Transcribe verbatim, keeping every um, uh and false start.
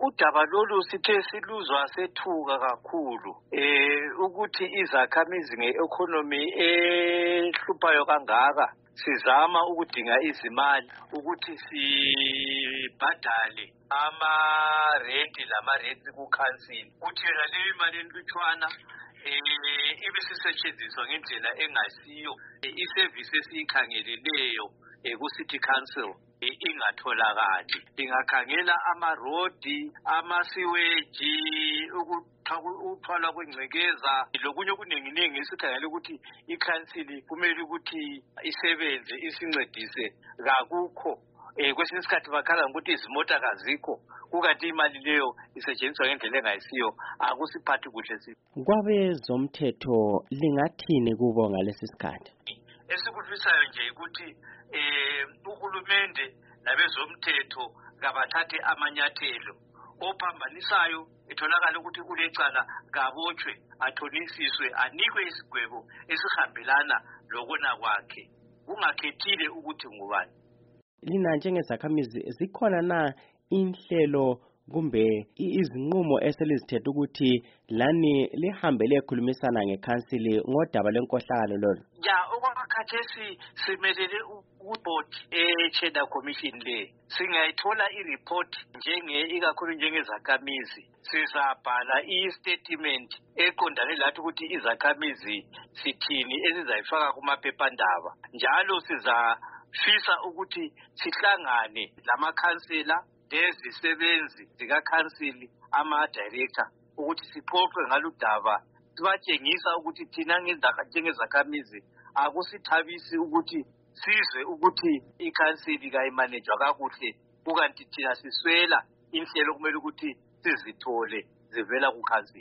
udaba lolu sithe siluzwa sethuka kakhulu eh ukuthi izakhamizi ngeeconomy ehluphayo kangaka sizama ukudinga izimali ukuthi sibhadale ama rent lama rent ku council uthi yena le imali enlutshwana eh ibisisetshenziswa ngendlela engasiyo iservice esiyikhangeleleyo ku city council ingatholakali ingakhangela ama road ama sewage ukuthwala kwengcekeza lokunye okuningi esikhangela ukuthi i-council kumele ukuthi isebenze isincedise kakukho eh kwesinye isikhathi bakhala ukuthi izimota kazikho kukanti imali leyo isetshenziswa ngendlela engayisiyo akusiphathi kuhle sithi kwabezomthetho lingathini kubo ngalesi sikhathi esikufisayo nje ukuthi eh uhulumende labezomthetho kabathathe amanyathelo ophambanisayo etholakala ukuthi kulecala kabotshwe athonisiswe anikwe isigwebo esihambelana lokona kwakhe kungakhethile ukuthi ngubani lina njengezakhamizi zikhona na inhlelo kumbe izinqumo eselizithethe ukuthi lani lihambe lekhulumisana ngecouncil ngodaba lenkohlakalo lolo ja okwakhathesi simelele uboard e-Cheddar Commission le singayithola i-report njenge ikakhulu njengezakhamizi sizabhala i-statement eqondane lathi ukuthi izakhamizi sithini esizayifaka kumaphephandaba njalo sizafisa ukuthi sihlangane lamakhansela lezisebenzi zikakhansili ama-director ukuthi sixoxe ngaludaba sibatshengisa ukuthi thina njengezakhamizi akusithabisi ukuthi sizwe ukuthi ikhansili kayimanejwa kakuhle kukanti thina siswela inhlelo kumele ukuthi sizithole zivela kukhansili